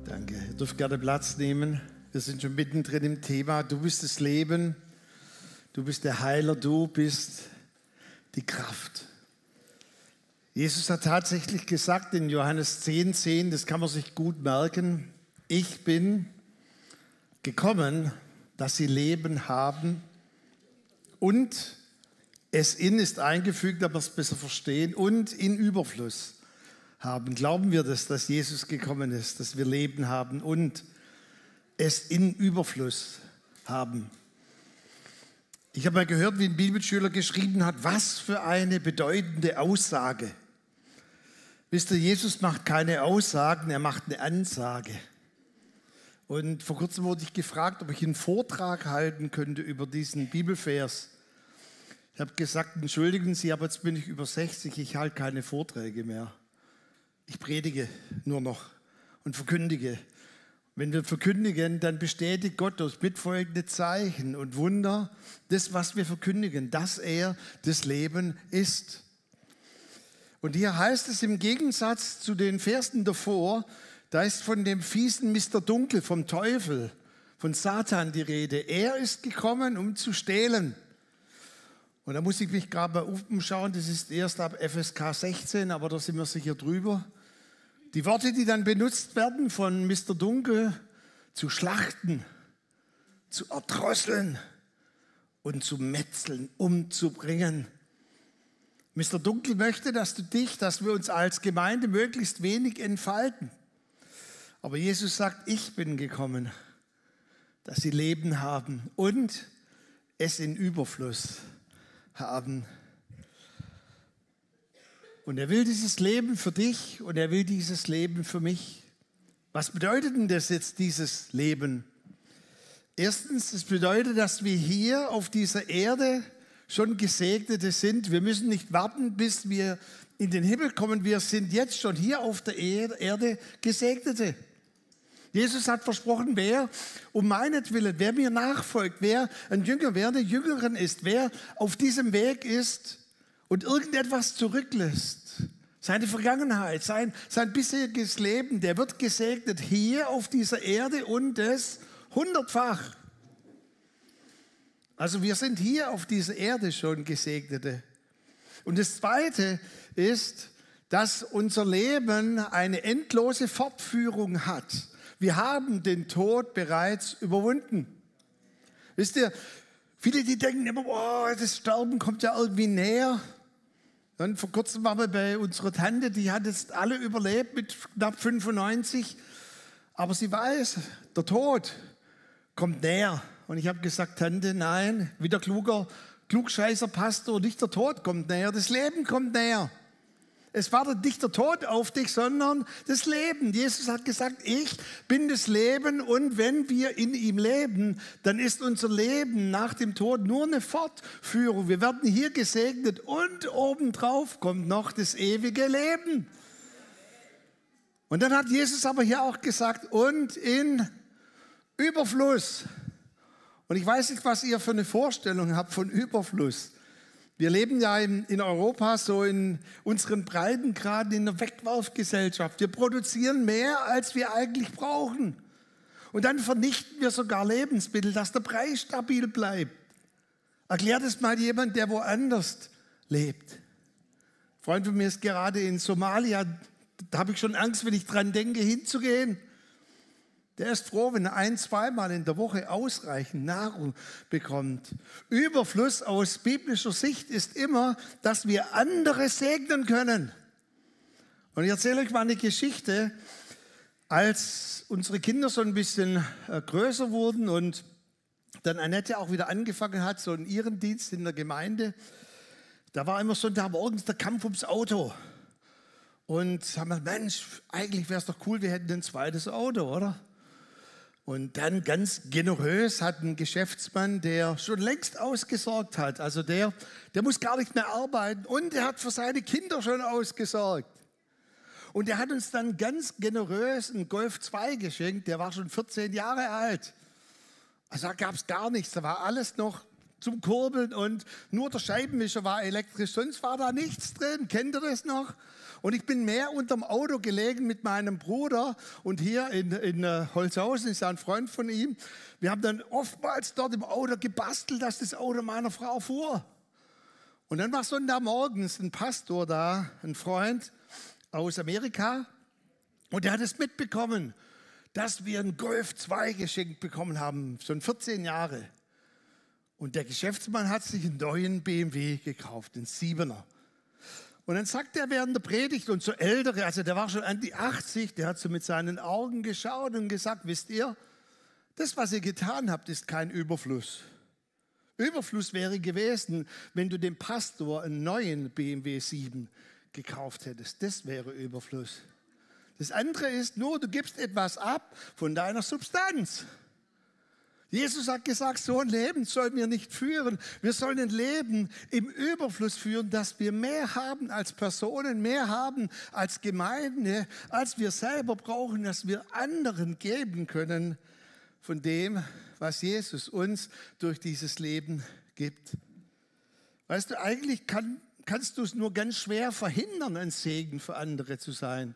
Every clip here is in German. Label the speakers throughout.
Speaker 1: Danke. Ihr dürft gerne Platz nehmen. Wir sind schon mittendrin im Thema. Du bist das Leben, du bist der Heiler, du bist die Kraft. Jesus hat tatsächlich gesagt in Johannes 10,10, das kann man sich gut merken, ich bin gekommen, dass sie Leben haben und es in ist eingefügt, aber es besser verstehen und in Überfluss haben. Glauben wir das, dass Jesus gekommen ist, dass wir Leben haben und es in Überfluss haben? Ich habe mal gehört, wie ein Bibelschüler geschrieben hat, was für eine bedeutende Aussage. Wisst ihr, Jesus macht keine Aussagen, er macht eine Ansage. Und vor kurzem wurde ich gefragt, ob ich einen Vortrag halten könnte über diesen Bibelvers. Ich habe gesagt, entschuldigen Sie, aber jetzt bin ich über 60, ich halte keine Vorträge mehr. Ich predige nur noch und verkündige. Wenn wir verkündigen, dann bestätigt Gott durch mitfolgende Zeichen und Wunder das, was wir verkündigen, dass er das Leben ist. Und hier heißt es im Gegensatz zu den Versen davor, da ist von dem fiesen Mr. Dunkel, vom Teufel, von Satan die Rede. Er ist gekommen, um zu stehlen. Und da muss ich mich gerade mal umschauen, das ist erst ab FSK 16, aber da sind wir sicher drüber. Die Worte, die dann benutzt werden von Mr. Dunkel, zu schlachten, zu erdrosseln und zu metzeln, umzubringen. Mr. Dunkel möchte, dass wir uns als Gemeinde möglichst wenig entfalten. Aber Jesus sagt, ich bin gekommen, dass sie Leben haben und es in Überfluss haben. Und er will dieses Leben für dich und er will dieses Leben für mich. Was bedeutet denn das jetzt, dieses Leben? Erstens, es bedeutet, dass wir hier auf dieser Erde schon Gesegnete sind. Wir müssen nicht warten, bis wir in den Himmel kommen. Wir sind jetzt schon hier auf der Erde Gesegnete. Jesus hat versprochen, wer um meinetwillen, wer mir nachfolgt, wer ein Jünger, wer eine Jüngerin ist, wer auf diesem Weg ist und irgendetwas zurücklässt, seine Vergangenheit, sein bisheriges Leben, der wird gesegnet hier auf dieser Erde und das 100-fach. Also wir sind hier auf dieser Erde schon Gesegnete. Und das Zweite ist, dass unser Leben eine endlose Fortführung hat. Wir haben den Tod bereits überwunden. Wisst ihr, viele, die denken immer, oh, das Sterben kommt ja irgendwie näher. Und vor kurzem waren wir bei unserer Tante, die hat jetzt alle überlebt mit knapp 95. Aber sie weiß, der Tod kommt näher. Und ich habe gesagt, Tante, nein, wie der klugscheißer Pastor, nicht der Tod kommt näher, das Leben kommt näher. Es wartet nicht der Tod auf dich, sondern das Leben. Jesus hat gesagt, ich bin das Leben und wenn wir in ihm leben, dann ist unser Leben nach dem Tod nur eine Fortführung. Wir werden hier gesegnet und obendrauf kommt noch das ewige Leben. Und dann hat Jesus aber hier auch gesagt, und in Überfluss. Und ich weiß nicht, was ihr für eine Vorstellung habt von Überfluss. Wir leben ja in Europa so in unseren Breitengraden in einer Wegwerfgesellschaft. Wir produzieren mehr, als wir eigentlich brauchen. Und dann vernichten wir sogar Lebensmittel, dass der Preis stabil bleibt. Erklärt es mal jemand, der woanders lebt. Ein Freund von mir ist gerade in Somalia. Da habe ich schon Angst, wenn ich dran denke, hinzugehen. Der ist froh, wenn er 1-, 2-mal in der Woche ausreichend Nahrung bekommt. Überfluss aus biblischer Sicht ist immer, dass wir andere segnen können. Und ich erzähle euch mal eine Geschichte. Als unsere Kinder so ein bisschen größer wurden und dann Annette auch wieder angefangen hat, so einen Ehrendienst in der Gemeinde, da war immer Sonntagmorgens der Kampf ums Auto. Und haben wir, Mensch, eigentlich wäre es doch cool, wir hätten ein zweites Auto, oder? Und dann ganz generös hat ein Geschäftsmann, der schon längst ausgesorgt hat, also der muss gar nicht mehr arbeiten und der hat für seine Kinder schon ausgesorgt. Und der hat uns dann ganz generös einen Golf 2 geschenkt, der war schon 14 Jahre alt. Also da gab es gar nichts, da war alles noch zum Kurbeln und nur der Scheibenwischer war elektrisch, sonst war da nichts drin. Kennt ihr das noch? Und ich bin mehr unterm Auto gelegen mit meinem Bruder und hier in Holzhausen ist ja ein Freund von ihm. Wir haben dann oftmals dort im Auto gebastelt, dass das Auto meiner Frau fuhr. Und dann war Sonntagmorgens ein Pastor da, ein Freund aus Amerika, und der hat es mitbekommen, dass wir einen Golf 2 geschenkt bekommen haben, schon 14 Jahre. Und der Geschäftsmann hat sich einen neuen BMW gekauft, einen 7er. Und dann sagt er während der Predigt, und so Ältere, also der war schon an die 80, der hat so mit seinen Augen geschaut und gesagt, wisst ihr, das, was ihr getan habt, ist kein Überfluss. Überfluss wäre gewesen, wenn du dem Pastor einen neuen BMW 7 gekauft hättest. Das wäre Überfluss. Das andere ist nur, du gibst etwas ab von deiner Substanz. Jesus hat gesagt, so ein Leben sollen wir nicht führen. Wir sollen ein Leben im Überfluss führen, dass wir mehr haben als Personen, mehr haben als Gemeinde, als wir selber brauchen, dass wir anderen geben können von dem, was Jesus uns durch dieses Leben gibt. Weißt du, eigentlich kannst du es nur ganz schwer verhindern, ein Segen für andere zu sein.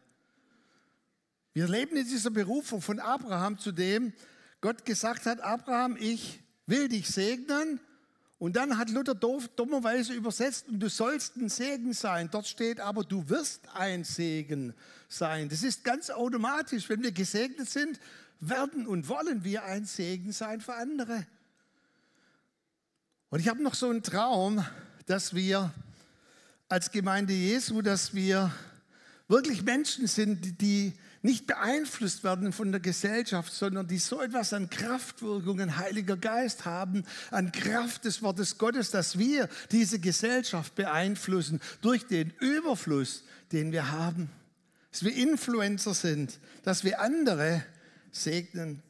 Speaker 1: Wir leben in dieser Berufung von Abraham, zu dem Gott gesagt hat, Abraham, ich will dich segnen. Und dann hat Luther dummerweise übersetzt, und du sollst ein Segen sein. Dort steht aber, du wirst ein Segen sein. Das ist ganz automatisch. Wenn wir gesegnet sind, werden und wollen wir ein Segen sein für andere. Und ich habe noch so einen Traum, dass wir als Gemeinde Jesu, dass wir wirklich Menschen sind, die nicht beeinflusst werden von der Gesellschaft, sondern die so etwas an Kraftwirkungen, Heiliger Geist haben, an Kraft des Wortes Gottes, dass wir diese Gesellschaft beeinflussen durch den Überfluss, den wir haben. Dass wir Influencer sind, dass wir andere segnen.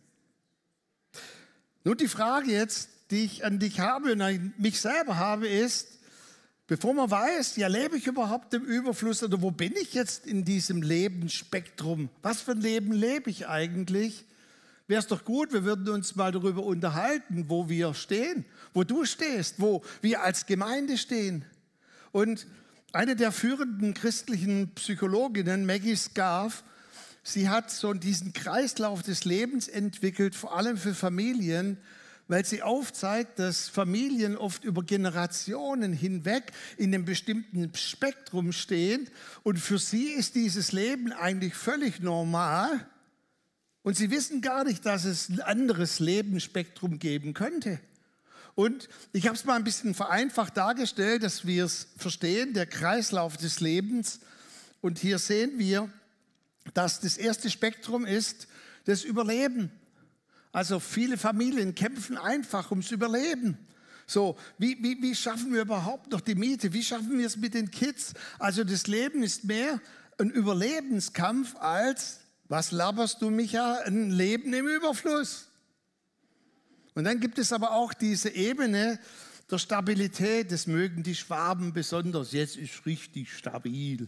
Speaker 1: Nun die Frage jetzt, die ich an dich habe und an mich selber habe, ist, bevor man weiß, ja, lebe ich überhaupt im Überfluss oder wo bin ich jetzt in diesem Lebensspektrum? Was für ein Leben lebe ich eigentlich? Wäre es doch gut, wir würden uns mal darüber unterhalten, wo wir stehen, wo du stehst, wo wir als Gemeinde stehen. Und eine der führenden christlichen Psychologinnen, Maggie Scarf, sie hat so diesen Kreislauf des Lebens entwickelt, vor allem für Familien, weil sie aufzeigt, dass Familien oft über Generationen hinweg in einem bestimmten Spektrum stehen und für sie ist dieses Leben eigentlich völlig normal und sie wissen gar nicht, dass es ein anderes Lebensspektrum geben könnte. Und ich habe es mal ein bisschen vereinfacht dargestellt, dass wir es verstehen, der Kreislauf des Lebens. Und hier sehen wir, dass das erste Spektrum ist das Überleben. Also viele Familien kämpfen einfach ums Überleben. So, wie schaffen wir überhaupt noch die Miete? Wie schaffen wir es mit den Kids? Also das Leben ist mehr ein Überlebenskampf als, was laberst du, Micha, ein Leben im Überfluss. Und dann gibt es aber auch diese Ebene der Stabilität, das mögen die Schwaben besonders, jetzt ist richtig stabil.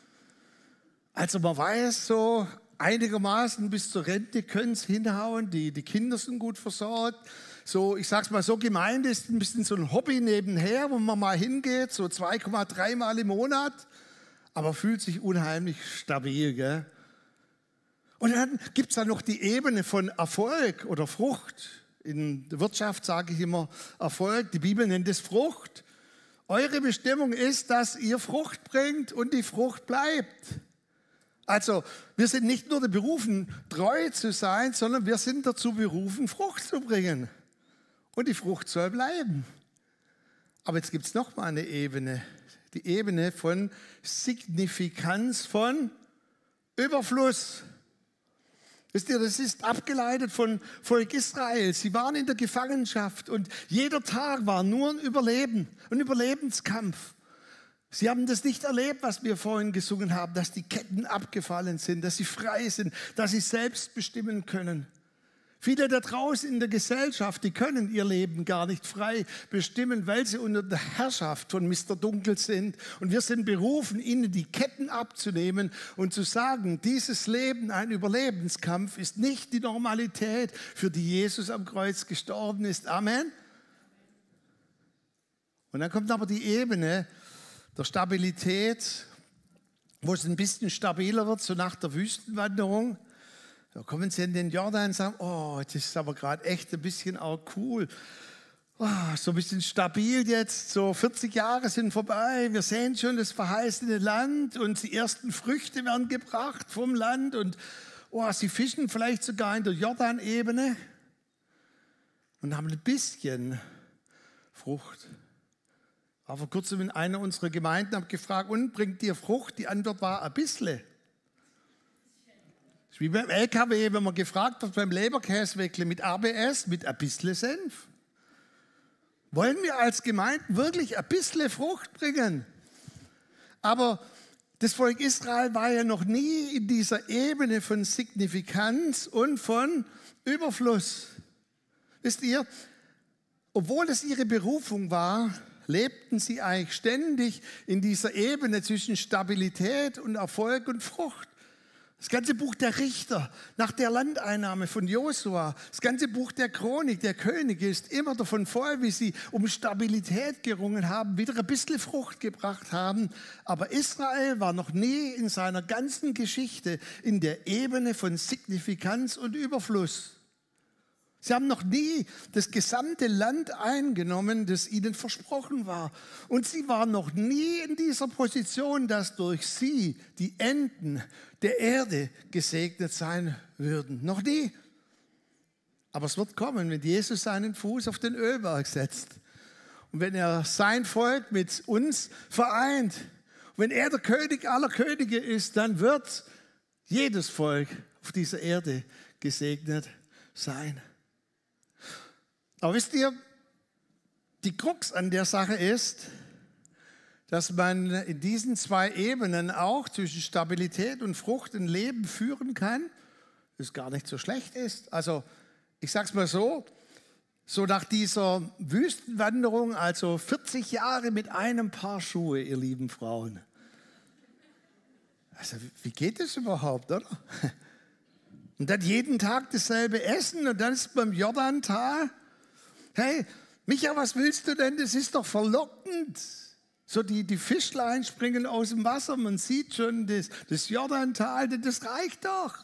Speaker 1: Also man weiß so, einigermaßen bis zur Rente können es hinhauen, die Kinder sind gut versorgt. So, ich sag's mal so, Gemeinde ist ein bisschen so ein Hobby nebenher, wo man mal hingeht, so 2,3 Mal im Monat, aber fühlt sich unheimlich stabil, gell? Und dann gibt es da noch die Ebene von Erfolg oder Frucht. In der Wirtschaft sage ich immer Erfolg, die Bibel nennt es Frucht. Eure Bestimmung ist, dass ihr Frucht bringt und die Frucht bleibt. Also wir sind nicht nur berufen, treu zu sein, sondern wir sind dazu berufen, Frucht zu bringen. Und die Frucht soll bleiben. Aber jetzt gibt es noch mal eine Ebene, die Ebene von Signifikanz, von Überfluss. Wisst ihr, das ist abgeleitet von Volk Israel. Sie waren in der Gefangenschaft und jeder Tag war nur ein Überleben, ein Überlebenskampf. Sie haben das nicht erlebt, was wir vorhin gesungen haben, dass die Ketten abgefallen sind, dass sie frei sind, dass sie selbst bestimmen können. Viele da draußen in der Gesellschaft, die können ihr Leben gar nicht frei bestimmen, weil sie unter der Herrschaft von Mr. Dunkel sind. Und wir sind berufen, ihnen die Ketten abzunehmen und zu sagen, dieses Leben, ein Überlebenskampf, ist nicht die Normalität, für die Jesus am Kreuz gestorben ist. Amen. Und dann kommt aber die Ebene der Stabilität, wo es ein bisschen stabiler wird, so nach der Wüstenwanderung. Da kommen sie in den Jordan und sagen, oh, das ist aber gerade echt ein bisschen auch cool. Oh, so ein bisschen stabil jetzt, so 40 Jahre sind vorbei, wir sehen schon das verheißene Land und die ersten Früchte werden gebracht vom Land und oh, sie fischen vielleicht sogar in der Jordanebene und haben ein bisschen Frucht. War vor kurzem in einer unserer Gemeinden, habe gefragt, und bringt dir Frucht? Die Antwort war ein bisschen. Das ist wie beim LKW, wenn man gefragt wird beim Leberkäsewechsel mit ABS, mit ein bisschen Senf. Wollen wir als Gemeinden wirklich ein bisschen Frucht bringen? Aber das Volk Israel war ja noch nie in dieser Ebene von Signifikanz und von Überfluss. Wisst ihr, obwohl es ihre Berufung war, lebten sie eigentlich ständig in dieser Ebene zwischen Stabilität und Erfolg und Frucht. Das ganze Buch der Richter nach der Landeinnahme von Josua, das ganze Buch der Chronik, der Könige ist immer davon voll, wie sie um Stabilität gerungen haben, wieder ein bisschen Frucht gebracht haben. Aber Israel war noch nie in seiner ganzen Geschichte in der Ebene von Signifikanz und Überfluss. Sie haben noch nie das gesamte Land eingenommen, das ihnen versprochen war. Und sie waren noch nie in dieser Position, dass durch sie die Enden der Erde gesegnet sein würden. Noch nie. Aber es wird kommen, wenn Jesus seinen Fuß auf den Ölberg setzt. Und wenn er sein Volk mit uns vereint. Und wenn er der König aller Könige ist, dann wird jedes Volk auf dieser Erde gesegnet sein. Aber wisst ihr, die Krux an der Sache ist, dass man in diesen zwei Ebenen auch zwischen Stabilität und Frucht ein Leben führen kann, das gar nicht so schlecht ist. Also ich sage es mal so nach dieser Wüstenwanderung, also 40 Jahre mit einem Paar Schuhe, ihr lieben Frauen. Also wie geht das überhaupt, oder? Und dann jeden Tag dasselbe Essen und dann ist beim Jordantal. Hey, Micha, was willst du denn? Das ist doch verlockend. So die Fischlein springen aus dem Wasser, man sieht schon das Jordantal, das reicht doch.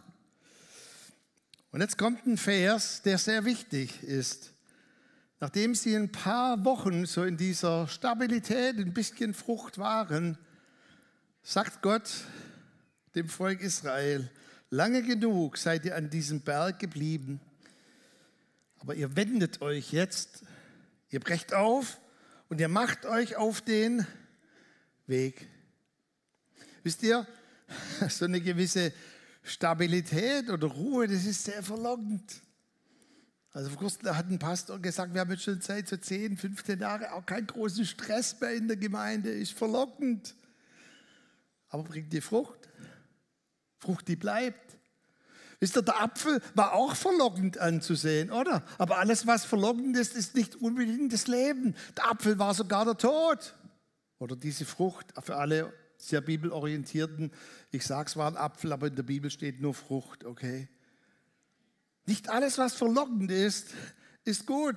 Speaker 1: Und jetzt kommt ein Vers, der sehr wichtig ist. Nachdem sie ein paar Wochen so in dieser Stabilität, ein bisschen Frucht waren, sagt Gott dem Volk Israel, lange genug seid ihr an diesem Berg geblieben. Aber ihr wendet euch jetzt, ihr brecht auf und ihr macht euch auf den Weg. Wisst ihr, so eine gewisse Stabilität oder Ruhe, das ist sehr verlockend. Also vor kurzem hat ein Pastor gesagt, wir haben jetzt schon seit so 10, 15 Jahren auch keinen großen Stress mehr in der Gemeinde, ist verlockend. Aber bringt die Frucht? Frucht, die bleibt. Wisst ihr, der Apfel war auch verlockend anzusehen, oder? Aber alles, was verlockend ist, ist nicht unbedingt das Leben. Der Apfel war sogar der Tod. Oder diese Frucht, für alle sehr bibelorientierten, ich sage es war ein Apfel, aber in der Bibel steht nur Frucht, okay? Nicht alles, was verlockend ist gut.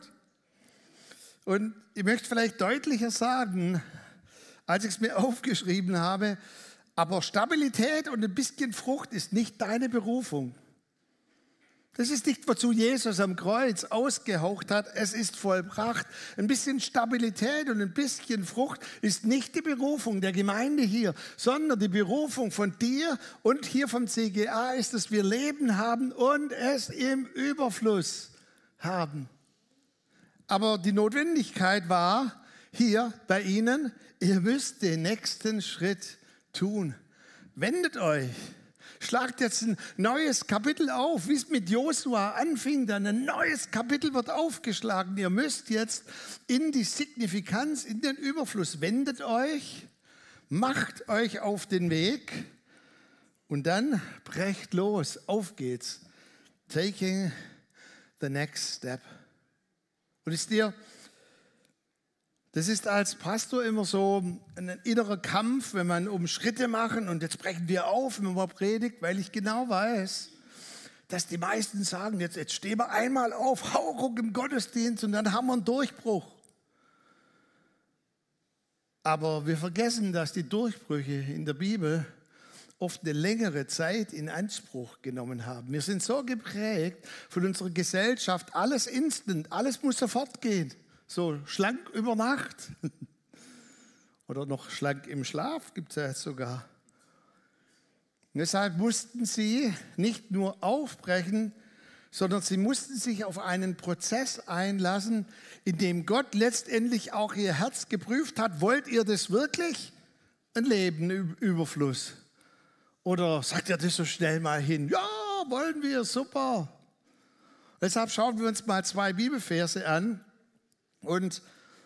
Speaker 1: Und ich möchte vielleicht deutlicher sagen, als ich es mir aufgeschrieben habe, aber Stabilität und ein bisschen Frucht ist nicht deine Berufung. Das ist nicht, wozu Jesus am Kreuz ausgehaucht hat. Es ist vollbracht. Ein bisschen Stabilität und ein bisschen Frucht ist nicht die Berufung der Gemeinde hier, sondern die Berufung von dir und hier vom CGA ist, dass wir Leben haben und es im Überfluss haben. Aber die Notwendigkeit war hier bei Ihnen, ihr müsst den nächsten Schritt tun. Wendet euch. Schlagt jetzt ein neues Kapitel auf, wie es mit Josua anfing, dann ein neues Kapitel wird aufgeschlagen. Ihr müsst jetzt in die Signifikanz, in den Überfluss, wendet euch, macht euch auf den Weg und dann brecht los, auf geht's. Taking the next step. Und ist dir, das ist als Pastor immer so ein innerer Kampf, wenn man um Schritte machen und jetzt brechen wir auf, wenn man predigt, weil ich genau weiß, dass die meisten sagen, jetzt stehen wir einmal auf, hau ruck im Gottesdienst und dann haben wir einen Durchbruch. Aber wir vergessen, dass die Durchbrüche in der Bibel oft eine längere Zeit in Anspruch genommen haben. Wir sind so geprägt von unserer Gesellschaft, alles instant, alles muss sofort gehen. So schlank über Nacht. Oder noch schlank im Schlaf gibt es ja jetzt sogar. Und deshalb mussten sie nicht nur aufbrechen, sondern sie mussten sich auf einen Prozess einlassen, in dem Gott letztendlich auch ihr Herz geprüft hat. Wollt ihr das wirklich? Ein Leben im Überfluss. Oder sagt ihr das so schnell mal hin? Ja, wollen wir, super. Deshalb schauen wir uns mal 2 Bibelverse an. Und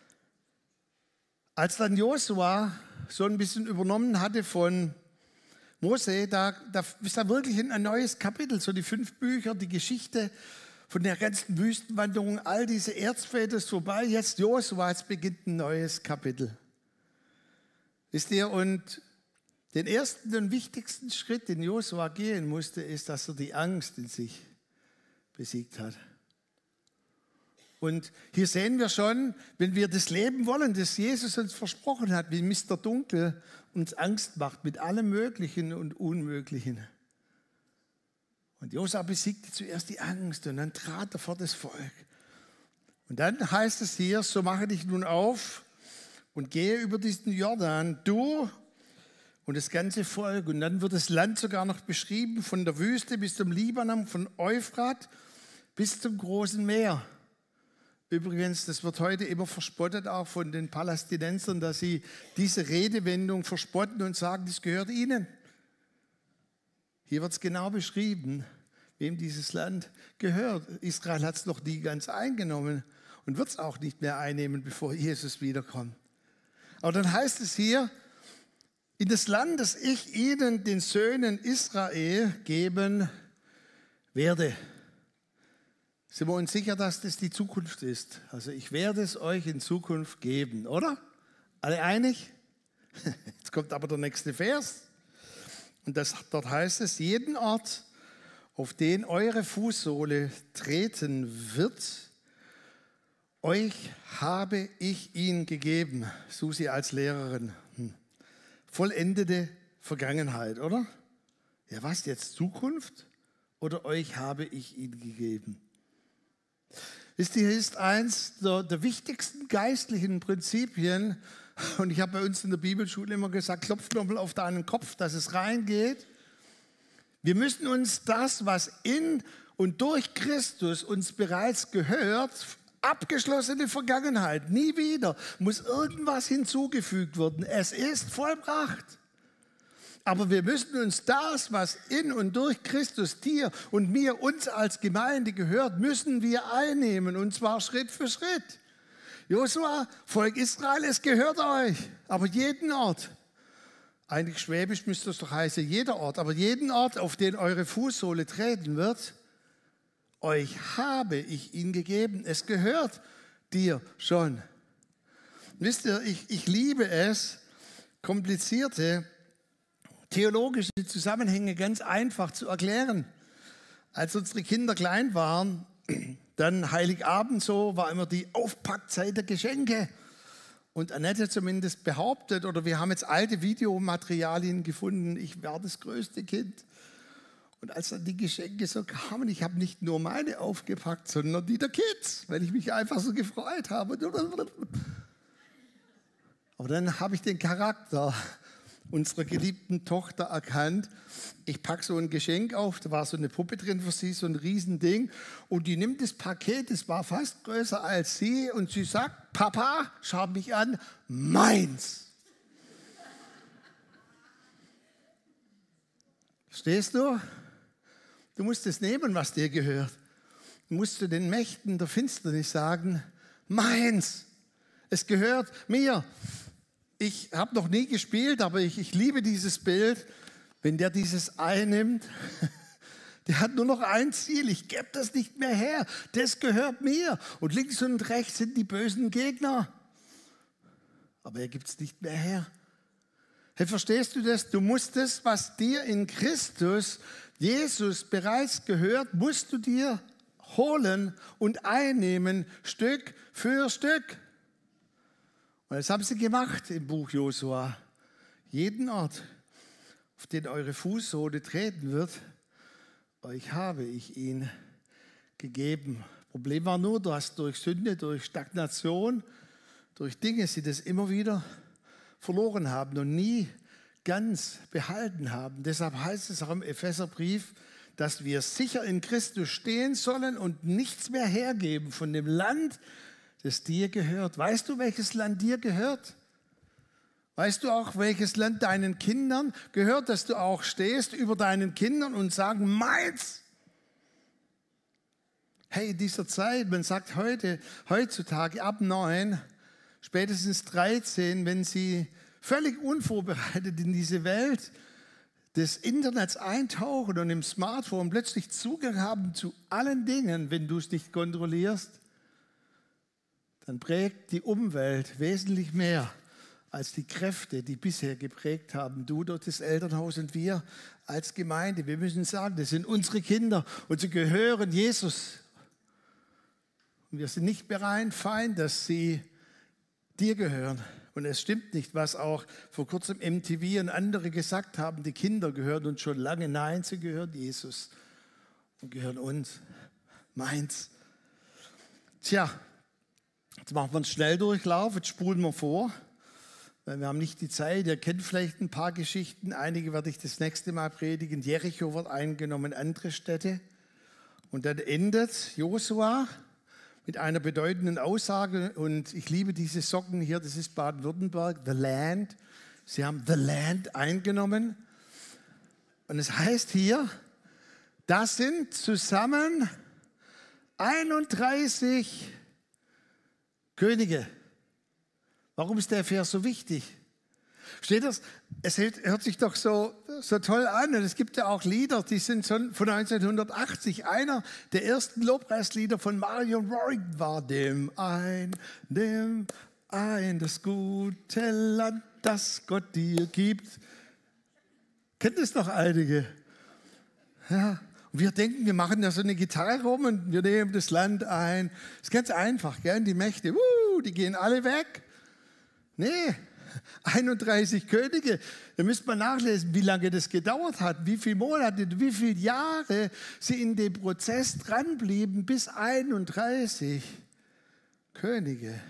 Speaker 1: als dann Josua so ein bisschen übernommen hatte von Mose, da ist da wirklich ein neues Kapitel, so die 5 Bücher, die Geschichte von der ganzen Wüstenwanderung, all diese Erzväter ist vorbei, jetzt Josua, jetzt beginnt ein neues Kapitel. Wisst ihr, und den ersten und wichtigsten Schritt, den Josua gehen musste, ist, dass er die Angst in sich besiegt hat. Und hier sehen wir schon, wenn wir das Leben wollen, das Jesus uns versprochen hat, wie Mr. Dunkel uns Angst macht mit allem Möglichen und Unmöglichen. Und Josua besiegte zuerst die Angst und dann trat er vor das Volk. Und dann heißt es hier, so mache dich nun auf und gehe über diesen Jordan, du und das ganze Volk. Und dann wird das Land sogar noch beschrieben, von der Wüste bis zum Libanon, von Euphrat bis zum großen Meer. Übrigens, das wird heute immer verspottet, auch von den Palästinensern, dass sie diese Redewendung verspotten und sagen, das gehört ihnen. Hier wird es genau beschrieben, wem dieses Land gehört. Israel hat es noch nie ganz eingenommen und wird es auch nicht mehr einnehmen, bevor Jesus wiederkommt. Aber dann heißt es hier, in das Land, das ich ihnen, den Söhnen Israel, geben werde. Sind wir uns sicher, dass das die Zukunft ist? Also ich werde es euch in Zukunft geben, oder? Alle einig? Jetzt kommt aber der nächste Vers. Und dort heißt es, jeden Ort, auf den eure Fußsohle treten wird, euch habe ich ihn gegeben. Susi als Lehrerin. Vollendete Vergangenheit, oder? Ja, was jetzt? Zukunft? Oder euch habe ich ihn gegeben? Wisst ihr, hier ist eins der wichtigsten geistlichen Prinzipien, und ich habe bei uns in der Bibelschule immer gesagt, klopf nochmal auf deinen Kopf, dass es reingeht. Wir müssen uns das, was in und durch Christus uns bereits gehört, abgeschlossene Vergangenheit, nie wieder, muss irgendwas hinzugefügt werden. Es ist vollbracht. Aber wir müssen uns das, was in und durch Christus dir und mir, uns als Gemeinde gehört, müssen wir einnehmen, und zwar Schritt für Schritt. Josua, Volk Israel, es gehört euch, aber jeden Ort. Eigentlich schwäbisch müsste es doch heißen, jeder Ort, aber jeden Ort, auf den eure Fußsohle treten wird, euch habe ich ihn gegeben. Es gehört dir schon. Wisst ihr, ich liebe es, komplizierte theologische Zusammenhänge ganz einfach zu erklären. Als unsere Kinder klein waren, dann Heiligabend so, war immer die Aufpackzeit der Geschenke. Und Annette zumindest behauptet, oder wir haben jetzt alte Videomaterialien gefunden, ich war das größte Kind. Und als dann die Geschenke so kamen, ich habe nicht nur meine aufgepackt, sondern die der Kids, weil ich mich einfach so gefreut habe. Aber dann habe ich den Charakter unserer geliebten Tochter erkannt. Ich packe so ein Geschenk auf, da war so eine Puppe drin für sie, so ein Riesending. Und die nimmt das Paket, das war fast größer als sie, und sie sagt, Papa, schau mich an, meins. Verstehst du? Du musst es nehmen, was dir gehört. Du musst zu den Mächten der Finsternis sagen, meins, es gehört mir. Ich habe noch nie gespielt, aber ich liebe dieses Bild. Wenn der dieses Ei nimmt, der hat nur noch ein Ziel, ich gebe das nicht mehr her, das gehört mir. Und links und rechts sind die bösen Gegner. Aber er gibt es nicht mehr her. Hey, verstehst du das? Du musst das, was dir in Christus, Jesus bereits gehört, musst du dir holen und einnehmen, Stück für Stück. Und das haben sie gemacht im Buch Josua. Jeden Ort, auf den eure Fußsohle treten wird, euch habe ich ihn gegeben. Problem war nur, du hast durch Sünde, durch Stagnation, durch Dinge, die das immer wieder verloren haben und nie ganz behalten haben. Deshalb heißt es auch im Epheserbrief, dass wir sicher in Christus stehen sollen und nichts mehr hergeben von dem Land, das dir gehört. Weißt du, welches Land dir gehört? Weißt du auch, welches Land deinen Kindern gehört, dass du auch stehst über deinen Kindern und sagst, meins? Hey, in dieser Zeit, man sagt heutzutage ab 9, spätestens 13, wenn sie völlig unvorbereitet in diese Welt des Internets eintauchen und im Smartphone plötzlich Zugang haben zu allen Dingen, wenn du es nicht kontrollierst, dann prägt die Umwelt wesentlich mehr als die Kräfte, die bisher geprägt haben. Du dort das Elternhaus und wir als Gemeinde. Wir müssen sagen, das sind unsere Kinder und sie gehören Jesus. Und wir sind nicht bereit, Feind, dass sie dir gehören. Und es stimmt nicht, was auch vor kurzem MTV und andere gesagt haben, die Kinder gehören uns schon lange. Nein, sie gehören Jesus und gehören uns. Meins. Tja, jetzt machen wir einen Schnelldurchlauf, jetzt spulen wir vor, weil wir haben nicht die Zeit. Ihr kennt vielleicht ein paar Geschichten, einige werde ich das nächste Mal predigen. Jericho wird eingenommen, andere Städte. Und dann endet Josua mit einer bedeutenden Aussage, und ich liebe diese Socken hier, das ist Baden-Württemberg, The Land. Sie haben The Land eingenommen. Und es heißt hier, das sind zusammen 31 Könige. Warum ist der Vers so wichtig? Steht das? Es hört sich doch so toll an. Und es gibt ja auch Lieder, die sind schon von 1980. Einer der ersten Lobpreislieder von Marion Rorig war dem ein, das gute Land, das Gott dir gibt. Kennt es noch einige? Ja. Und wir denken, wir machen da so eine Gitarre rum und wir nehmen das Land ein. Das ist ganz einfach, gell? Die Mächte, die gehen alle weg. Nee, 31 Könige. Da müsst man nachlesen, wie lange das gedauert hat, wie viele Monate, wie viele Jahre sie in dem Prozess dranblieben, bis 31 Könige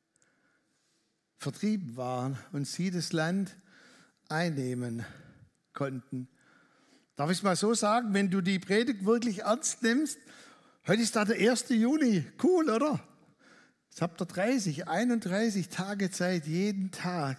Speaker 1: vertrieben waren und sie das Land einnehmen konnten. Darf ich es mal so sagen, wenn du die Predigt wirklich ernst nimmst, heute ist da der 1. Juni, cool, oder? Jetzt habt ihr 31 Tage Zeit, jeden Tag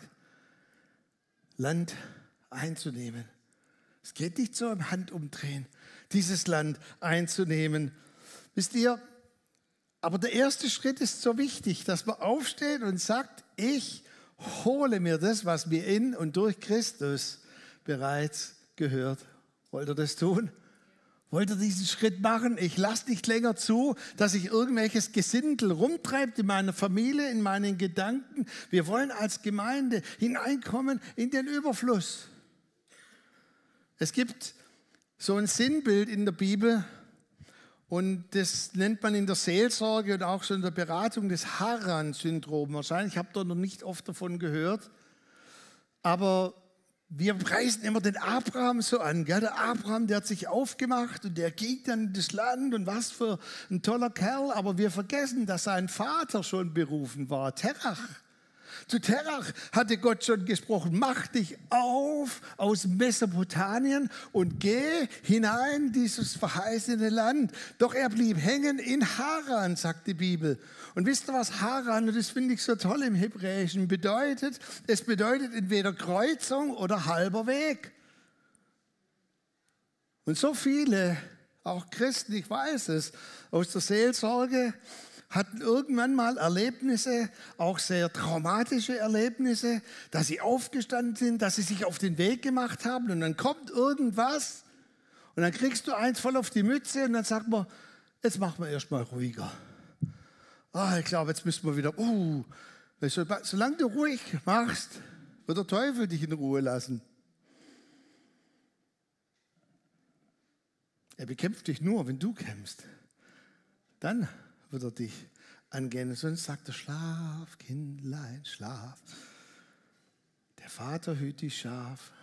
Speaker 1: Land einzunehmen. Es geht nicht so im Handumdrehen, dieses Land einzunehmen. Wisst ihr, aber der erste Schritt ist so wichtig, dass man aufsteht und sagt, ich hole mir das, was mir in und durch Christus bereits gehört. Wollt ihr das tun? Wollt ihr diesen Schritt machen? Ich lasse nicht länger zu, dass sich irgendwelches Gesindel rumtreibt in meiner Familie, in meinen Gedanken. Wir wollen als Gemeinde hineinkommen in den Überfluss. Es gibt so ein Sinnbild in der Bibel und das nennt man in der Seelsorge und auch so in der Beratung das Haran-Syndrom. Wahrscheinlich habt ihr noch nicht oft davon gehört, aber wir preisen immer den Abraham so an. Gell? Der Abraham, der hat sich aufgemacht und der ging dann in das Land und was für ein toller Kerl. Aber wir vergessen, dass sein Vater schon berufen war, Terach. Zu Terach hatte Gott schon gesprochen, mach dich auf aus Mesopotamien und geh hinein in dieses verheißene Land. Doch er blieb hängen in Haran, sagt die Bibel. Und wisst ihr, was Haran, und das finde ich so toll im Hebräischen, bedeutet? Es bedeutet entweder Kreuzung oder halber Weg. Und so viele, auch Christen, ich weiß es, aus der Seelsorge, hatten irgendwann mal Erlebnisse, auch sehr traumatische Erlebnisse, dass sie aufgestanden sind, dass sie sich auf den Weg gemacht haben und dann kommt irgendwas und dann kriegst du eins voll auf die Mütze und dann sagt man, jetzt machen wir erstmal ruhiger. Ich glaube, jetzt müssen wir wieder, solange du ruhig machst, wird der Teufel dich in Ruhe lassen. Er bekämpft dich nur, wenn du kämpfst. Dann wird er dich angehen. Sonst sagt er, schlaf, Kindlein, schlaf. Der Vater hüt die Schaf.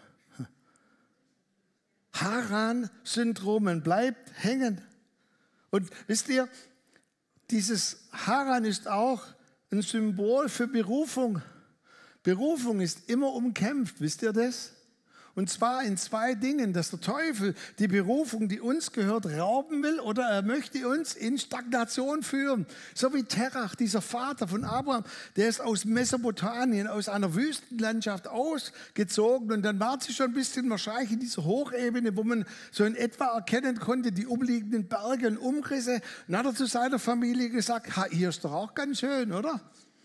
Speaker 1: Haran-Syndrom, man bleibt hängen. Und wisst ihr, dieses Haran ist auch ein Symbol für Berufung. Berufung ist immer umkämpft, wisst ihr das? Und zwar in zwei Dingen, dass der Teufel die Berufung, die uns gehört, rauben will oder er möchte uns in Stagnation führen. So wie Terach, dieser Vater von Abraham, der ist aus Mesopotamien, aus einer Wüstenlandschaft ausgezogen und dann war sie schon ein bisschen wahrscheinlich in dieser Hochebene, wo man so in etwa erkennen konnte, die umliegenden Berge und Umrisse. Und dann hat er zu seiner Familie gesagt, hier ist doch auch ganz schön, oder?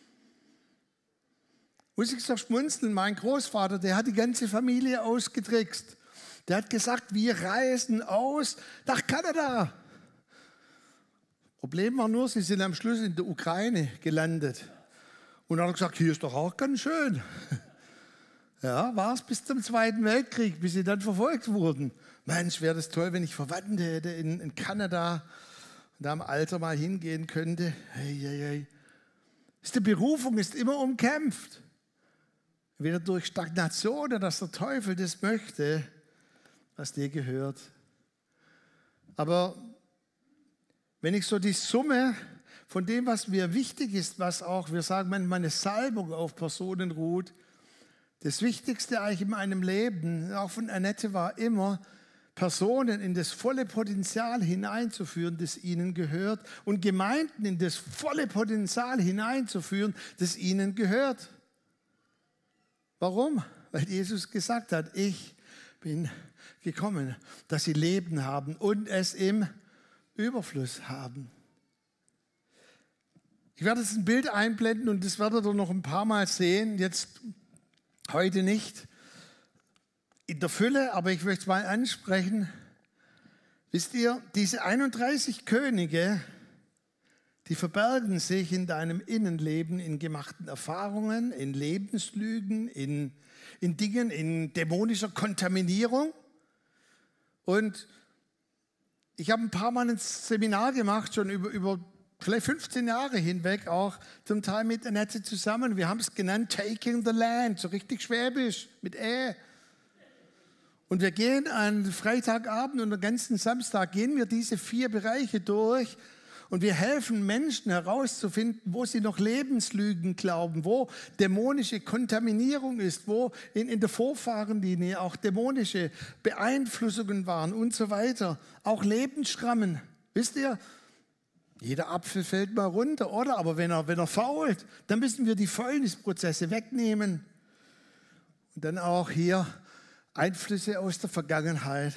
Speaker 1: Muss ich so schmunzeln, mein Großvater, der hat die ganze Familie ausgetrickst. Der hat gesagt, wir reisen aus nach Kanada. Problem war nur, sie sind am Schluss in der Ukraine gelandet. Und dann hat er gesagt, hier ist doch auch ganz schön. Ja, war es bis zum Zweiten Weltkrieg, bis sie dann verfolgt wurden. Mensch, wäre das toll, wenn ich Verwandte hätte in Kanada und da im Alter mal hingehen könnte. Hey. Die Berufung ist immer umkämpft. Weder durch Stagnation oder dass der Teufel das möchte, was dir gehört. Aber wenn ich so die Summe von dem, was mir wichtig ist, was auch, wir sagen manchmal, eine Salbung auf Personen ruht, das Wichtigste eigentlich in meinem Leben, auch von Annette, war immer, Personen in das volle Potenzial hineinzuführen, das ihnen gehört, und Gemeinden in das volle Potenzial hineinzuführen, das ihnen gehört. Warum? Weil Jesus gesagt hat, ich bin gekommen, dass sie Leben haben und es im Überfluss haben. Ich werde jetzt ein Bild einblenden und das werdet ihr noch ein paar Mal sehen, jetzt heute nicht in der Fülle, aber ich möchte es mal ansprechen. Wisst ihr, diese 31 Könige, die verbergen sich in deinem Innenleben, in gemachten Erfahrungen, in Lebenslügen, in Dingen, in dämonischer Kontaminierung. Und ich habe ein paar Mal ein Seminar gemacht, schon über vielleicht 15 Jahre hinweg, auch zum Teil mit Annette zusammen. Wir haben es genannt Taking the Land, so richtig schwäbisch, mit Und wir gehen an Freitagabend und den ganzen Samstag, gehen wir diese 4 Bereiche durch. Und wir helfen Menschen herauszufinden, wo sie noch Lebenslügen glauben, wo dämonische Kontaminierung ist, wo in der Vorfahrenlinie auch dämonische Beeinflussungen waren und so weiter. Auch Lebensschrammen. Wisst ihr, jeder Apfel fällt mal runter, oder? Aber wenn er fault, dann müssen wir die Fäulnisprozesse wegnehmen. Und dann auch hier Einflüsse aus der Vergangenheit.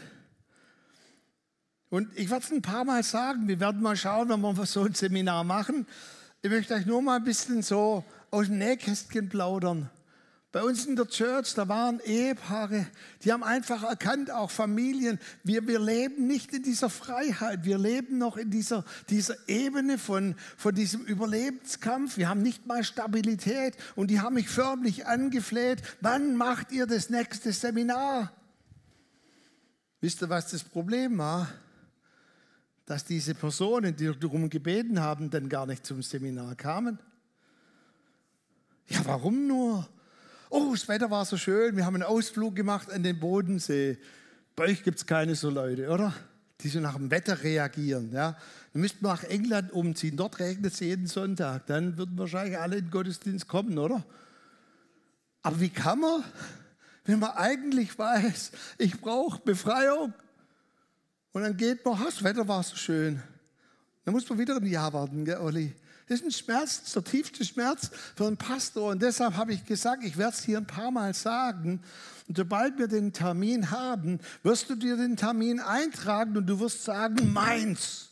Speaker 1: Und ich werde es ein paar Mal sagen, wir werden mal schauen, wenn wir so ein Seminar machen. Ich möchte euch nur mal ein bisschen so aus dem Nähkästchen plaudern. Bei uns in der Church, da waren Ehepaare, die haben einfach erkannt, auch Familien, wir leben nicht in dieser Freiheit, wir leben noch in dieser Ebene von diesem Überlebenskampf, wir haben nicht mal Stabilität und die haben mich förmlich angefleht, wann macht ihr das nächste Seminar? Wisst ihr, was das Problem war? Dass diese Personen, die darum gebeten haben, dann gar nicht zum Seminar kamen. Ja, warum nur? Oh, das Wetter war so schön, wir haben einen Ausflug gemacht an den Bodensee. Bei euch gibt es keine so Leute, oder? Die so nach dem Wetter reagieren. Ja? Dann müssten wir nach England umziehen, dort regnet es jeden Sonntag. Dann würden wahrscheinlich alle in den Gottesdienst kommen, oder? Aber wie kann man, wenn man eigentlich weiß, ich brauche Befreiung? Und dann geht man, das Wetter war so schön. Dann muss man wieder ein Jahr warten, gell, Olli? Das ist ein Schmerz, das ist der tiefste Schmerz für einen Pastor. Und deshalb habe ich gesagt, ich werde es hier ein paar Mal sagen. Und sobald wir den Termin haben, wirst du dir den Termin eintragen und du wirst sagen, meins.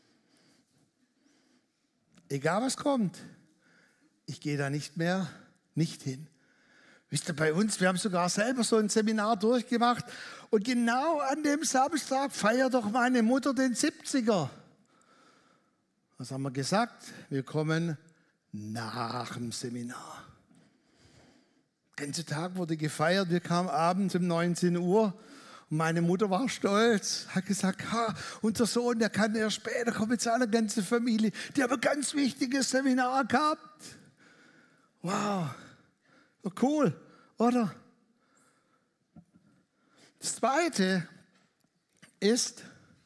Speaker 1: Egal was kommt, ich gehe da nicht hin. Wisst ihr, bei uns, wir haben sogar selber so ein Seminar durchgemacht und genau an dem Samstag feiert doch meine Mutter den 70er. Was haben wir gesagt? Wir kommen nach dem Seminar. Der ganze Tag wurde gefeiert, wir kamen abends um 19 Uhr Und meine Mutter war stolz, hat gesagt, unser Sohn, der kann erst später kommen mit seiner ganzen Familie. Die haben ein ganz wichtiges Seminar gehabt. Wow, cool, oder? Das Zweite ist,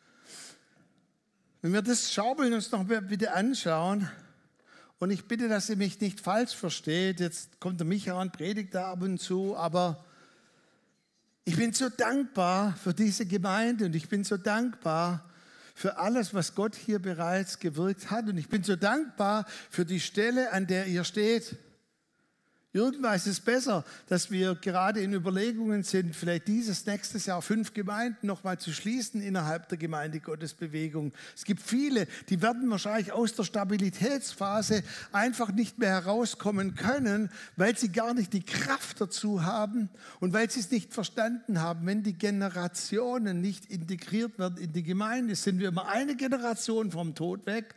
Speaker 1: wenn wir das Schaukeln uns noch bitte anschauen, und ich bitte, dass ihr mich nicht falsch versteht, jetzt kommt der Micha und predigt da ab und zu, aber ich bin so dankbar für diese Gemeinde und ich bin so dankbar für alles, was Gott hier bereits gewirkt hat. Und ich bin so dankbar für die Stelle, an der ihr steht. Irgendwann ist es besser, dass wir gerade in Überlegungen sind, vielleicht nächstes Jahr 5 Gemeinden nochmal zu schließen innerhalb der Gemeinde Gottesbewegung. Es gibt viele, die werden wahrscheinlich aus der Stabilitätsphase einfach nicht mehr herauskommen können, weil sie gar nicht die Kraft dazu haben und weil sie es nicht verstanden haben. Wenn die Generationen nicht integriert werden in die Gemeinde, sind wir immer eine Generation vom Tod weg.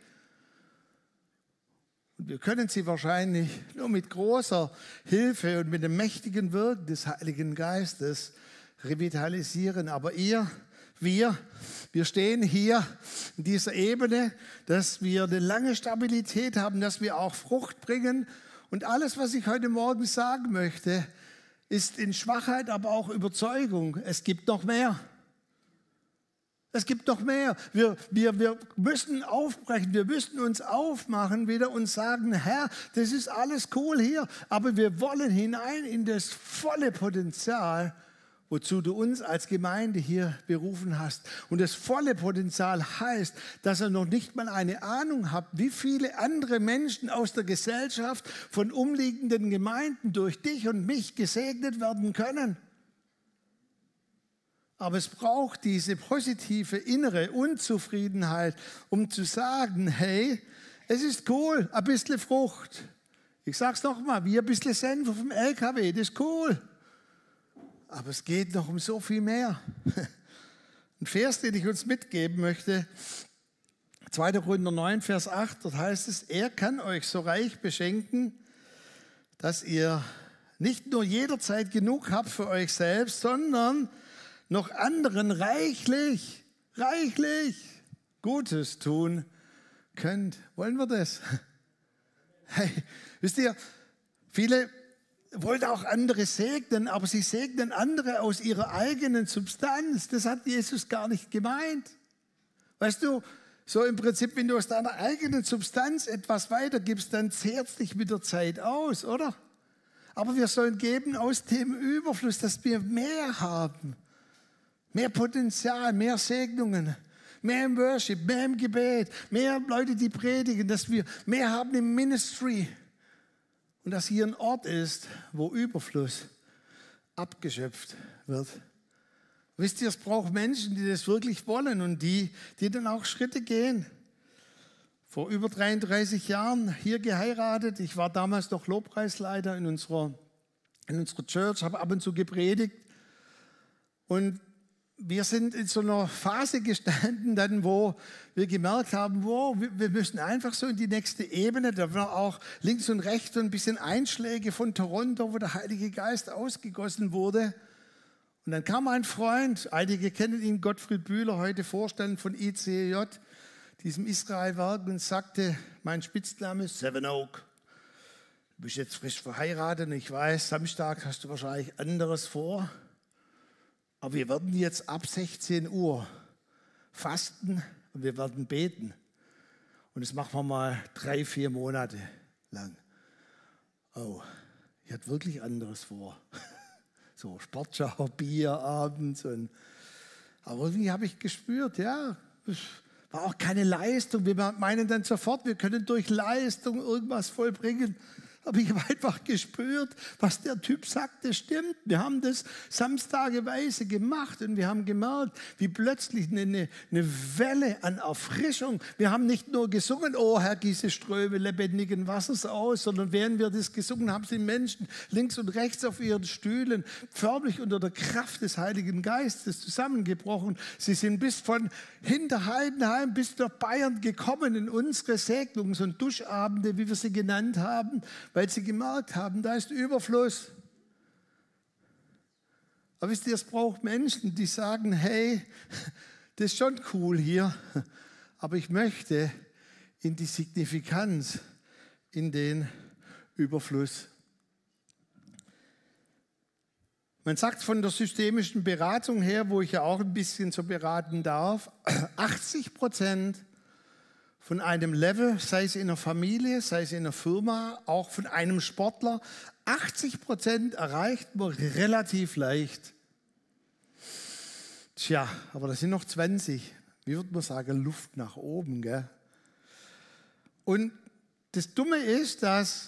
Speaker 1: Und wir können sie wahrscheinlich nur mit großer Hilfe und mit dem mächtigen Wirken des Heiligen Geistes revitalisieren. Aber wir stehen hier in dieser Ebene, dass wir eine lange Stabilität haben, dass wir auch Frucht bringen. Und alles, was ich heute Morgen sagen möchte, ist in Schwachheit, aber auch Überzeugung. Es gibt noch mehr. Es gibt noch mehr. Wir müssen aufbrechen, wir müssen uns aufmachen wieder und sagen, Herr, das ist alles cool hier, aber wir wollen hinein in das volle Potenzial, wozu du uns als Gemeinde hier berufen hast. Und das volle Potenzial heißt, dass ihr noch nicht mal eine Ahnung habt, wie viele andere Menschen aus der Gesellschaft von umliegenden Gemeinden durch dich und mich gesegnet werden können. Aber es braucht diese positive innere Unzufriedenheit, um zu sagen, hey, es ist cool, ein bisschen Frucht. Ich sage es nochmal, wie ein bisschen Senf auf dem LKW, das ist cool. Aber es geht noch um so viel mehr. Ein Vers, den ich uns mitgeben möchte, 2. Korinther 9, Vers 8, dort heißt es, er kann euch so reich beschenken, dass ihr nicht nur jederzeit genug habt für euch selbst, sondern noch anderen reichlich Gutes tun könnt. Wollen wir das? Hey, wisst ihr, viele wollen auch andere segnen, aber sie segnen andere aus ihrer eigenen Substanz. Das hat Jesus gar nicht gemeint. Weißt du, so im Prinzip, wenn du aus deiner eigenen Substanz etwas weitergibst, dann zehrt es dich mit der Zeit aus, oder? Aber wir sollen geben aus dem Überfluss, dass wir mehr haben. Mehr Potenzial, mehr Segnungen, mehr im Worship, mehr im Gebet, mehr Leute, die predigen, dass wir mehr haben im Ministry und dass hier ein Ort ist, wo Überfluss abgeschöpft wird. Wisst ihr, es braucht Menschen, die das wirklich wollen und die dann auch Schritte gehen. Vor über 33 Jahren hier geheiratet. Ich war damals noch Lobpreisleiter in unserer Church, habe ab und zu gepredigt und wir sind in so einer Phase gestanden, dann, wo wir gemerkt haben, wir müssen einfach so in die nächste Ebene. Da waren auch links und rechts so ein bisschen Einschläge von Toronto, wo der Heilige Geist ausgegossen wurde. Und dann kam ein Freund, einige kennen ihn, Gottfried Bühler, heute Vorstand von ICEJ, diesem Israelwerk, und sagte, mein Spitzname ist Seven Oak. Du bist jetzt frisch verheiratet und ich weiß, Samstag hast du wahrscheinlich anderes vor. Aber wir werden jetzt ab 16 Uhr fasten und wir werden beten. Und das machen wir mal 3-4 Monate lang. Oh, ich hatte wirklich anderes vor. So Sportschau, Bier abends. Aber irgendwie habe ich gespürt, ja, es war auch keine Leistung. Wir meinen dann sofort, wir können durch Leistung irgendwas vollbringen. Aber ich habe einfach gespürt, was der Typ sagt, das stimmt. Wir haben das samstageweise gemacht und wir haben gemerkt, wie plötzlich eine Welle an Erfrischung. Wir haben nicht nur gesungen, oh Herr, gieße Ströme lebendigen Wassers aus, sondern während wir das gesungen haben, sind Menschen links und rechts auf ihren Stühlen förmlich unter der Kraft des Heiligen Geistes zusammengebrochen. Sie sind bis von Hinterheidenheim bis nach Bayern gekommen in unsere Segnungs- und Duschabende, wie wir sie genannt haben, weil sie gemerkt haben, da ist Überfluss. Aber wisst ihr, es braucht Menschen, die sagen, hey, das ist schon cool hier, aber ich möchte in die Signifikanz, in den Überfluss. Man sagt von der systemischen Beratung her, wo ich ja auch ein bisschen so beraten darf, 80% von einem Level, sei es in einer Familie, sei es in einer Firma, auch von einem Sportler, 80% erreicht man relativ leicht. Tja, aber das sind noch 20. Wie würde man sagen, Luft nach oben, gell? Und das Dumme ist, dass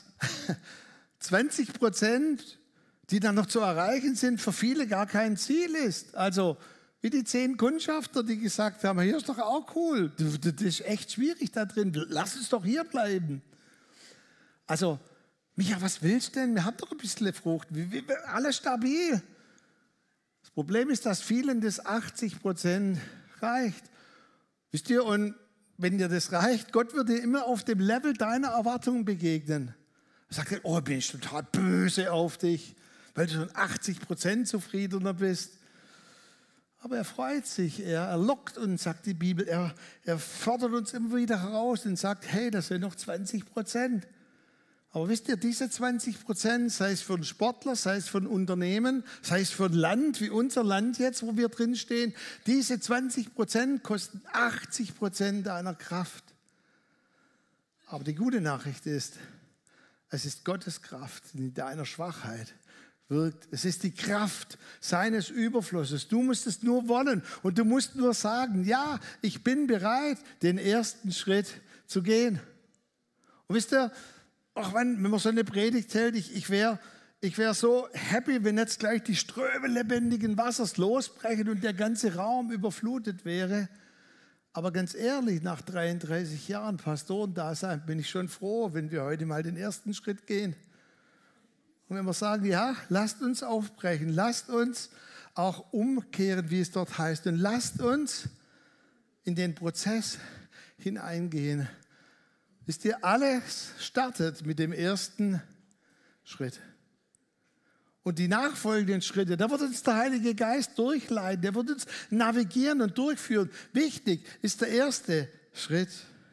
Speaker 1: 20%, die dann noch zu erreichen sind, für viele gar kein Ziel ist. Also wie die 10 Kundschafter, die gesagt haben, hier ist doch auch cool, das ist echt schwierig da drin, lass uns doch hier bleiben. Also, Micha, was willst du denn? Wir haben doch ein bisschen Frucht, alles stabil. Das Problem ist, dass vielen das 80% reicht. Wisst ihr, und wenn dir das reicht, Gott wird dir immer auf dem Level deiner Erwartungen begegnen. Er sagt, oh, bin ich total böse auf dich, weil du schon 80% zufriedener bist. Aber er freut sich, er lockt uns, sagt die Bibel, er fordert uns immer wieder heraus und sagt, hey, das sind noch 20%. Aber wisst ihr, diese 20%, sei es für einen Sportler, sei es für ein Unternehmen, sei es für ein Land, wie unser Land jetzt, wo wir drin stehen, diese 20% kosten 80% deiner Kraft. Aber die gute Nachricht ist, es ist Gottes Kraft, die in deiner Schwachheit wirkt. Es ist die Kraft seines Überflusses. Du musst es nur wollen und du musst nur sagen, ja, ich bin bereit, den ersten Schritt zu gehen. Und wisst ihr, auch wenn man so eine Predigt hält, ich wär so happy, wenn jetzt gleich die Ströme lebendigen Wassers losbrechen und der ganze Raum überflutet wäre. Aber ganz ehrlich, nach 33 Jahren Pastorendasein bin ich schon froh, wenn wir heute mal den ersten Schritt gehen. Und wenn wir sagen, ja, lasst uns aufbrechen, lasst uns auch umkehren, wie es dort heißt, und lasst uns in den Prozess hineingehen. Wisst ihr, alles startet mit dem ersten Schritt. Und die nachfolgenden Schritte, da wird uns der Heilige Geist durchleiten, der wird uns navigieren und durchführen. Wichtig ist der erste Schritt.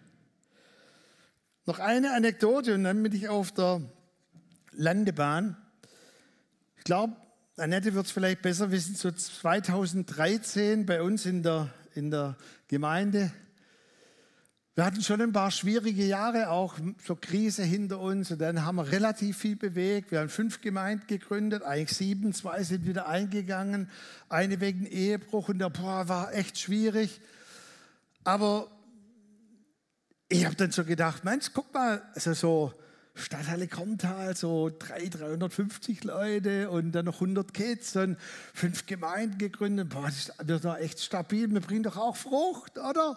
Speaker 1: Noch eine Anekdote und dann bin ich auf der Landebahn. Ich glaube, Annette wird es vielleicht besser wissen, so 2013 bei uns in der Gemeinde. Wir hatten schon ein paar schwierige Jahre, auch so Krise hinter uns. Und dann haben wir relativ viel bewegt. Wir haben 5 Gemeinden gegründet, eigentlich 7, 2 sind wieder eingegangen. Eine wegen Ehebruch und war echt schwierig. Aber ich habe dann so gedacht, Mensch, guck mal, also so Stadthalle Korntal, so 350 Leute und dann noch 100 Kids und 5 Gemeinden gegründet. Das ist doch echt stabil, wir bringen doch auch Frucht, oder?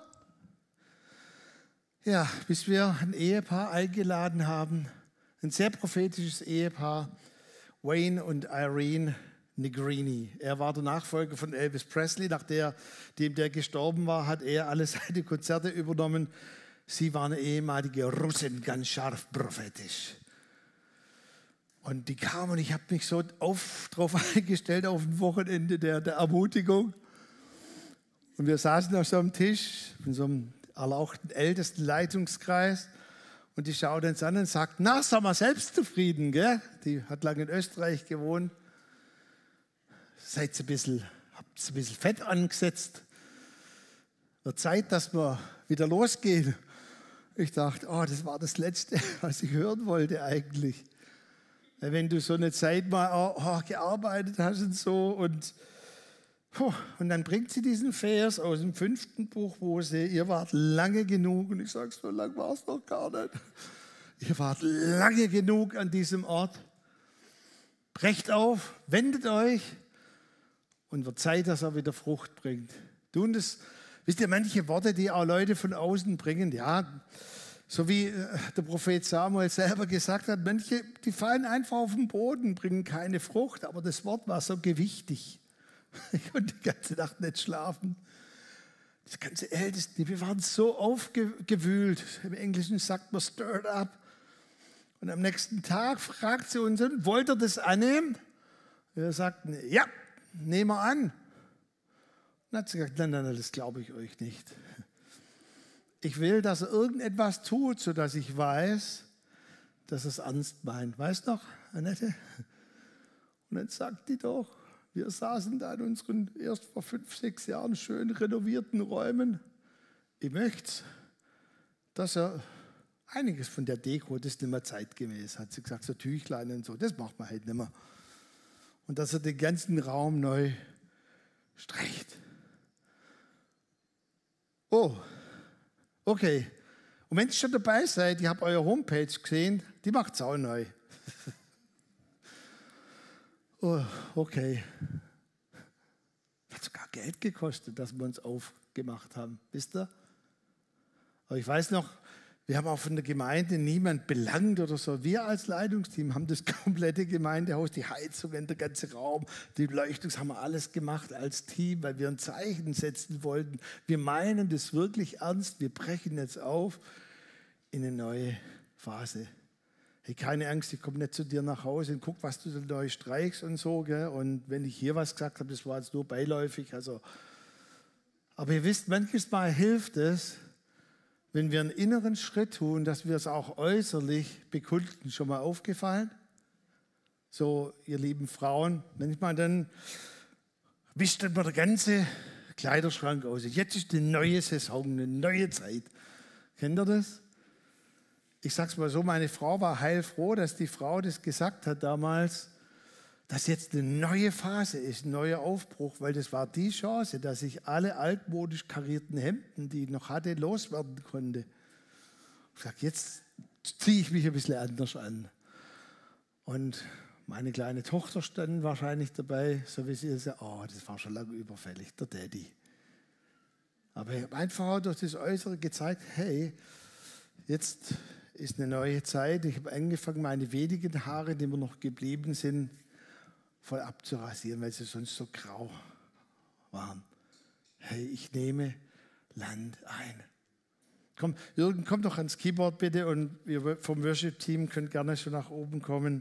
Speaker 1: Ja, bis wir ein Ehepaar eingeladen haben, ein sehr prophetisches Ehepaar, Wayne und Irene Negrini. Er war der Nachfolger von Elvis Presley, nachdem der gestorben war, hat er alle seine Konzerte übernommen. Sie war eine ehemalige Russin, ganz scharf prophetisch. Und die kam und ich habe mich so drauf eingestellt auf ein Wochenende der Ermutigung. Und wir saßen auf so einem Tisch, in so einem erlauchten ältesten Leitungskreis. Und die schaut uns an und sagt, na, sag mal, selbstzufrieden, gell? Die hat lange in Österreich gewohnt. Habt ihr ein bisschen Fett angesetzt? Wird Zeit, dass wir wieder losgehen. Ich dachte, oh, das war das Letzte, was ich hören wollte eigentlich. Wenn du so eine Zeit mal gearbeitet hast und so und dann bringt sie diesen Vers aus dem 5. Buch Mose, ihr wart lange genug, und ich sage, so lange war es noch gar nicht. Ihr wart lange genug an diesem Ort. Brecht auf, wendet euch und wird Zeit, dass er wieder Frucht bringt. Tun das. Wisst ihr, manche Worte, die auch Leute von außen bringen, ja, so wie der Prophet Samuel selber gesagt hat, manche, die fallen einfach auf den Boden, bringen keine Frucht, aber das Wort war so gewichtig. Ich konnte die ganze Nacht nicht schlafen. Das ganze Ältesten, wir waren so aufgewühlt. Im Englischen sagt man stirred up. Und am nächsten Tag fragt sie uns, wollt ihr das annehmen? Wir sagten, ja. nehmen wir an. Und dann hat sie gesagt, nein, das glaube ich euch nicht. Ich will, dass er irgendetwas tut, sodass ich weiß, dass er es ernst meint. Weißt du noch, Annette? Und dann sagt die doch, wir saßen da in unseren erst vor 5, 6 Jahren schön renovierten Räumen. Ich möchte, dass er einiges von der Deko, das ist nicht mehr zeitgemäß, hat sie gesagt, so Tüchlein und so, das macht man halt nicht mehr. Und dass er den ganzen Raum neu streicht. Oh, okay. Und wenn ihr schon dabei seid, ich habe eure Homepage gesehen, die macht es auch neu. Oh, okay. Hat sogar Geld gekostet, dass wir uns aufgemacht haben, wisst ihr? Aber ich weiß noch, wir haben auch von der Gemeinde niemand belangt oder so. Wir als Leitungsteam haben das komplette Gemeindehaus, die Heizungen, der ganze Raum, die Beleuchtung, das haben wir alles gemacht als Team, weil wir ein Zeichen setzen wollten. Wir meinen das wirklich ernst. Wir brechen jetzt auf in eine neue Phase. Hey, keine Angst, ich komme nicht zu dir nach Hause und guck, was du da neu streichst und so. Gell? Und wenn ich hier was gesagt habe, das war jetzt nur beiläufig. Also. Aber ihr wisst, manches Mal hilft es, wenn wir einen inneren Schritt tun, dass wir es auch äußerlich bekunden. Schon mal aufgefallen? So, ihr lieben Frauen, manchmal dann wischt dann mal der ganze Kleiderschrank aus. Jetzt ist eine neue Saison, eine neue Zeit. Kennt ihr das? Ich sag's mal so, meine Frau war heilfroh, dass die Frau das gesagt hat damals, dass jetzt eine neue Phase ist, ein neuer Aufbruch, weil das war die Chance, dass ich alle altmodisch karierten Hemden, die ich noch hatte, loswerden konnte. Ich sage, jetzt ziehe ich mich ein bisschen anders an. Und meine kleine Tochter stand wahrscheinlich dabei, so wie sie sagt, oh, das war schon lange überfällig, der Daddy. Aber ich habe einfach durch das Äußere gezeigt, hey, jetzt ist eine neue Zeit. Ich habe angefangen, meine wenigen Haare, die mir noch geblieben sind, voll abzurasieren, weil sie sonst so grau waren. Hey, ich nehme Land ein. Komm, Jürgen, komm doch ans Keyboard bitte und wir vom Worship-Team können gerne schon nach oben kommen.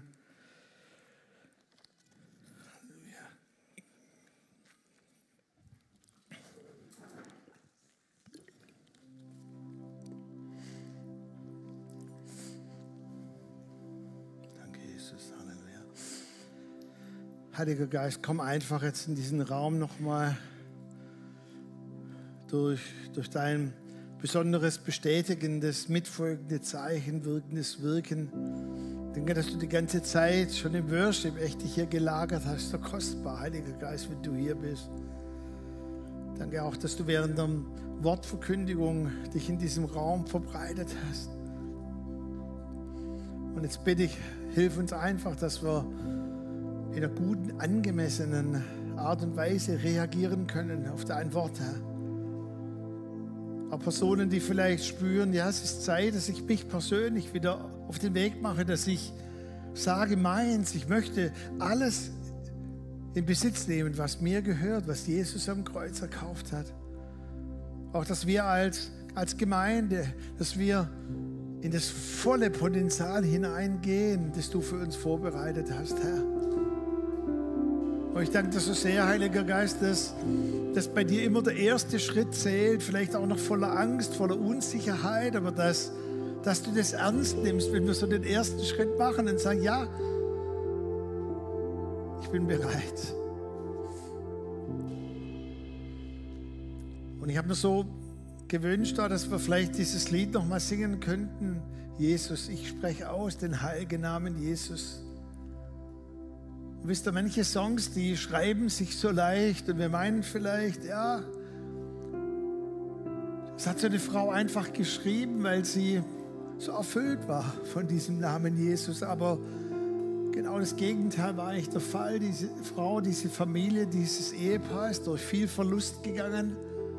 Speaker 1: Heiliger Geist, komm einfach jetzt in diesen Raum nochmal durch dein besonderes, bestätigendes, mitfolgende Zeichen, wirkendes Wirken. Danke, dass du die ganze Zeit schon im Worship echt dich hier gelagert hast. So kostbar, Heiliger Geist, wenn du hier bist. Danke auch, dass du während der Wortverkündigung dich in diesem Raum verbreitet hast. Und jetzt bitte ich, hilf uns einfach, dass wir in einer guten, angemessenen Art und Weise reagieren können auf dein Wort, Herr. Auch Personen, die vielleicht spüren, ja, es ist Zeit, dass ich mich persönlich wieder auf den Weg mache, dass ich sage meins, ich möchte alles in Besitz nehmen, was mir gehört, was Jesus am Kreuz erkauft hat. Auch, dass wir als Gemeinde, dass wir in das volle Potenzial hineingehen, das du für uns vorbereitet hast, Herr. Und ich danke dir so sehr, Heiliger Geist, dass bei dir immer der erste Schritt zählt, vielleicht auch noch voller Angst, voller Unsicherheit, aber dass du das ernst nimmst, wenn wir so den ersten Schritt machen und sagen, ja, ich bin bereit. Und ich habe mir so gewünscht, dass wir vielleicht dieses Lied noch mal singen könnten. Jesus, ich spreche aus den heiligen Namen Jesus. Und wisst ihr, manche Songs, die schreiben sich so leicht und wir meinen vielleicht, ja, das hat so eine Frau einfach geschrieben, weil sie so erfüllt war von diesem Namen Jesus. Aber genau das Gegenteil war eigentlich der Fall. Diese Frau, diese Familie, dieses Ehepaar ist durch viel Verlust gegangen.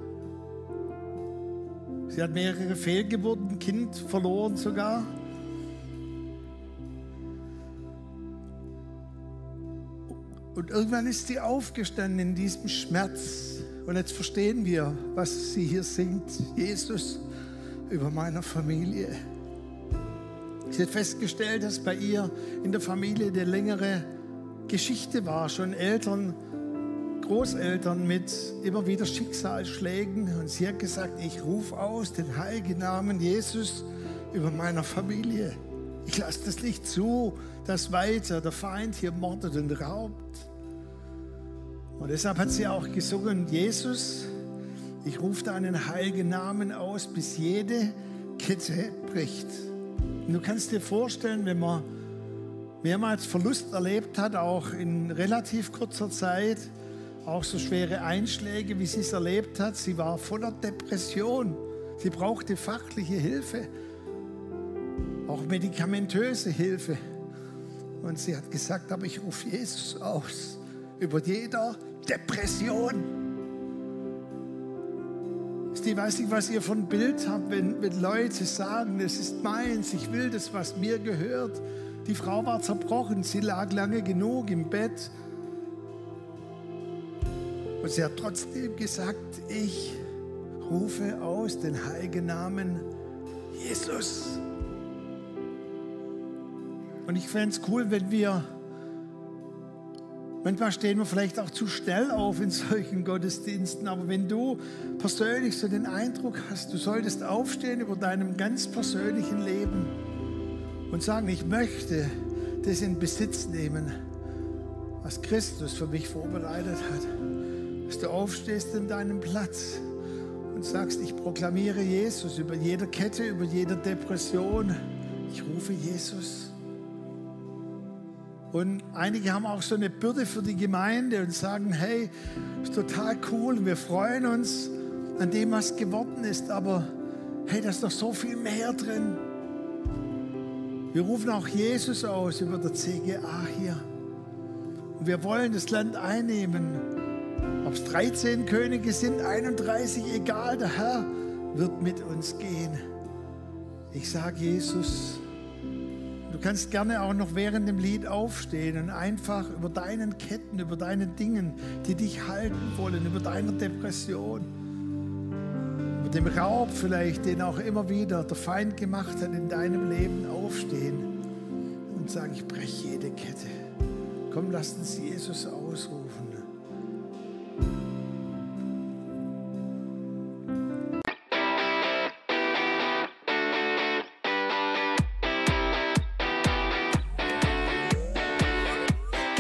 Speaker 1: Sie hat mehrere Fehlgeburten, ein Kind verloren sogar. Und irgendwann ist sie aufgestanden in diesem Schmerz. Und jetzt verstehen wir, was sie hier singt. Jesus über meiner Familie. Sie hat festgestellt, dass bei ihr in der Familie eine längere Geschichte war. Schon Eltern Großeltern mit immer wieder Schicksalsschlägen und sie hat gesagt, ich rufe aus den heiligen Namen Jesus über meiner Familie. Ich lasse das nicht zu, dass weiter der Feind hier mordet und raubt. Und deshalb hat sie auch gesungen, Jesus, ich rufe deinen heiligen Namen aus, bis jede Kette bricht. Und du kannst dir vorstellen, wenn man mehrmals Verlust erlebt hat, auch in relativ kurzer Zeit, auch so schwere Einschläge, wie sie es erlebt hat. Sie war voller Depression. Sie brauchte fachliche Hilfe, auch medikamentöse Hilfe. Und sie hat gesagt, aber ich rufe Jesus aus über jeder Depression. Ich weiß nicht, was ihr von ein Bild habt, wenn Leute sagen, es ist meins, ich will das, was mir gehört. Die Frau war zerbrochen, sie lag lange genug im Bett. Und sie hat trotzdem gesagt, ich rufe aus den heiligen Namen Jesus. Und ich fände es cool, wenn wir, manchmal stehen wir vielleicht auch zu schnell auf in solchen Gottesdiensten, aber wenn du persönlich so den Eindruck hast, du solltest aufstehen über deinem ganz persönlichen Leben und sagen, ich möchte das in Besitz nehmen, was Christus für mich vorbereitet hat. Dass du aufstehst in deinem Platz und sagst, ich proklamiere Jesus über jede Kette, über jede Depression. Ich rufe Jesus. Und einige haben auch so eine Bürde für die Gemeinde und sagen, hey, ist total cool, wir freuen uns an dem, was geworden ist, aber hey, da ist noch so viel mehr drin. Wir rufen auch Jesus aus über der CGA hier. Und wir wollen das Land einnehmen. Ob es 13 Könige sind, 31, egal, der Herr wird mit uns gehen. Ich sage Jesus, du kannst gerne auch noch während dem Lied aufstehen und einfach über deinen Ketten, über deinen Dingen, die dich halten wollen, über deine Depression, über den Raub vielleicht, den auch immer wieder der Feind gemacht hat in deinem Leben, aufstehen und sagen, ich breche jede Kette. Komm, lass uns Jesus ausrufen.